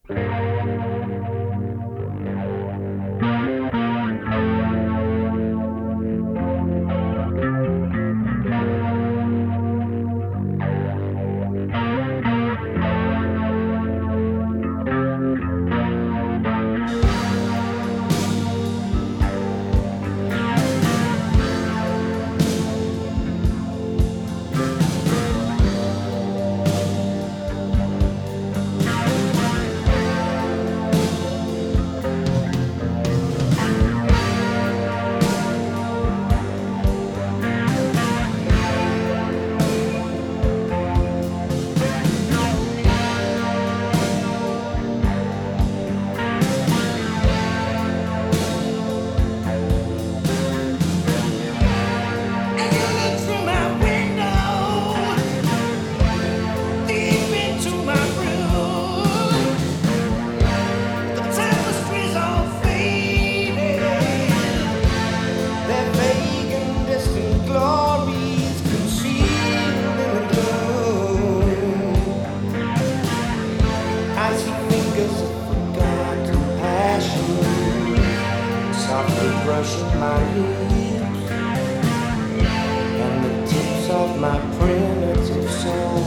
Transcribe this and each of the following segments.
Brushing my lips and the tips of my primitive soul.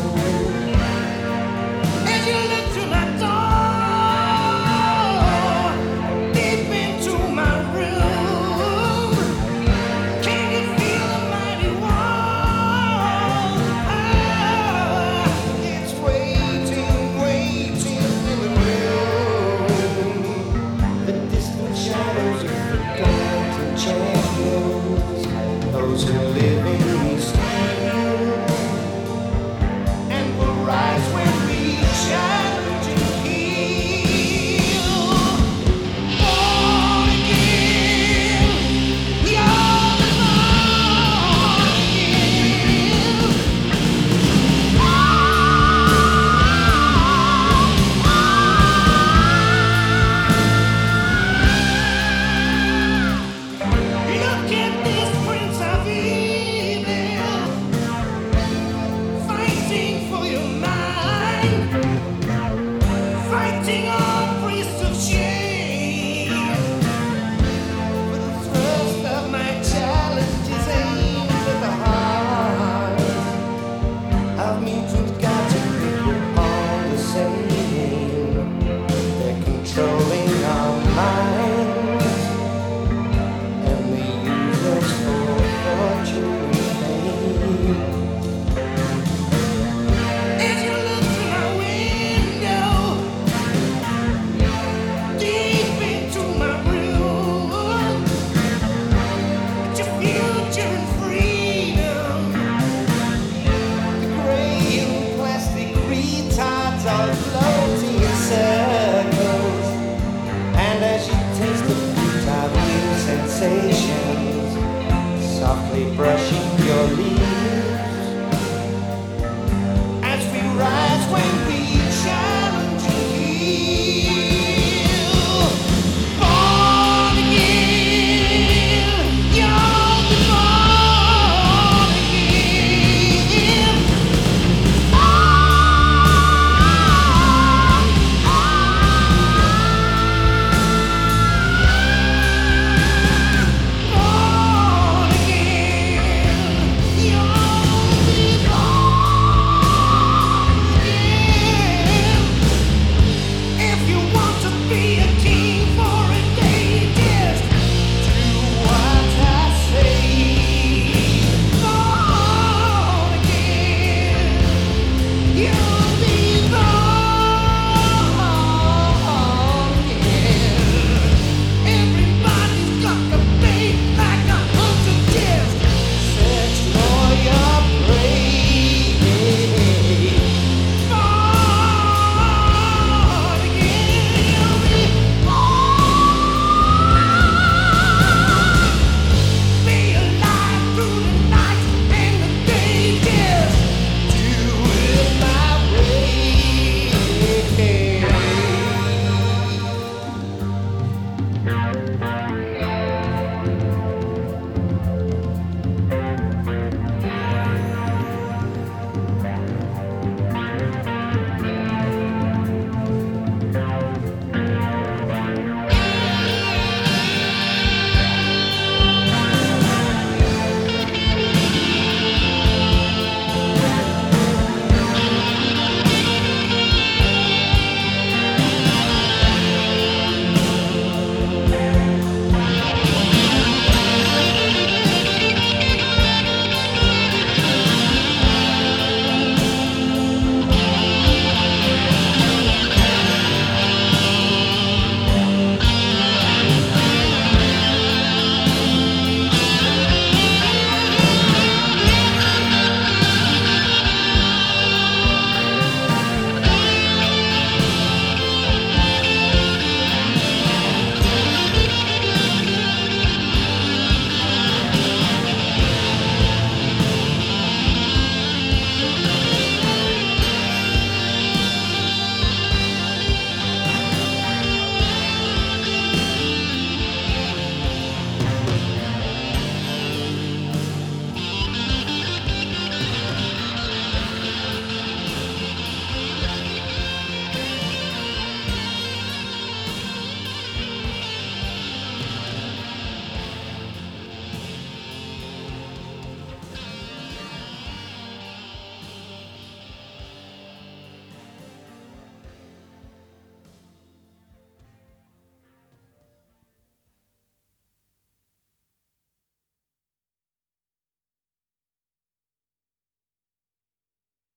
As you look through my door, deep into my room, can you feel the mighty wall? It's waiting, waiting in the room. The distant shadows of champions, those who live in steel, and will rise when we challenge and heal. Born again, you're born again. Look at this Prince of Evil, fighting for your mind, fighting all priests of shame. For the thrust of my challenge is aimed at the heart of mutant gods and people all the same. They're controlling our minds, and they use us for fortune and fame. As you look through my window, deep into my room, it's your future and freedom. The gray and plastic retards are floating in circles, and as you taste the fruit of new sensations, softly brushing your leaves, as we rise when we challenge and heal. Born again, you're born again. Born again, you're born again. If you want to be a king,